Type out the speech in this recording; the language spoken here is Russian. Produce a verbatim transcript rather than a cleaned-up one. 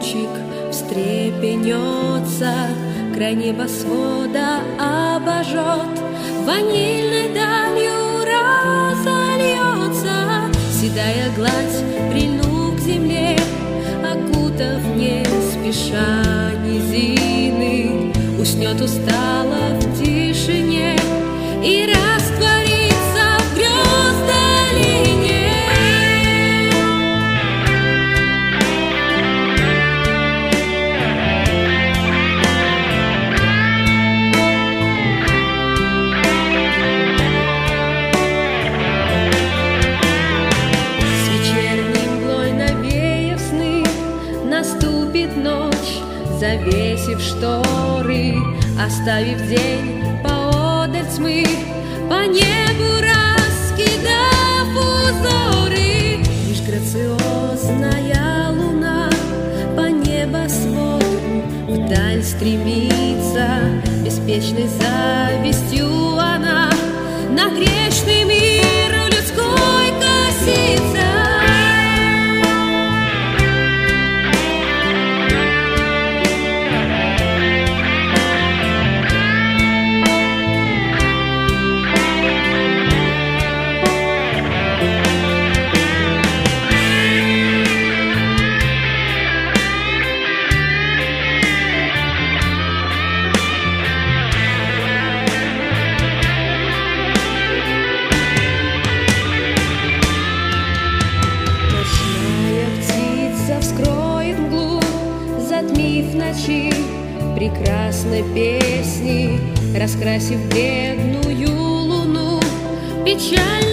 лучик встрепенется, край небосвода обожжет, ванильной далью разольется. Седая гладь, прильнув к земле, окутав не спеша низины, уснет устало в тишине и растворится в грез долине. С вечерней мглой навеяв сны, наступит ночь, завесив шторы, оставив день поодаль тьмы, по небу раскидав узоры. Лишь грациозная луна по небосводу вдаль стремится, беспечной завистью она на грешный мир людской косится. Затмив ночи прекрасной песни, раскрасив бледную луну, печаль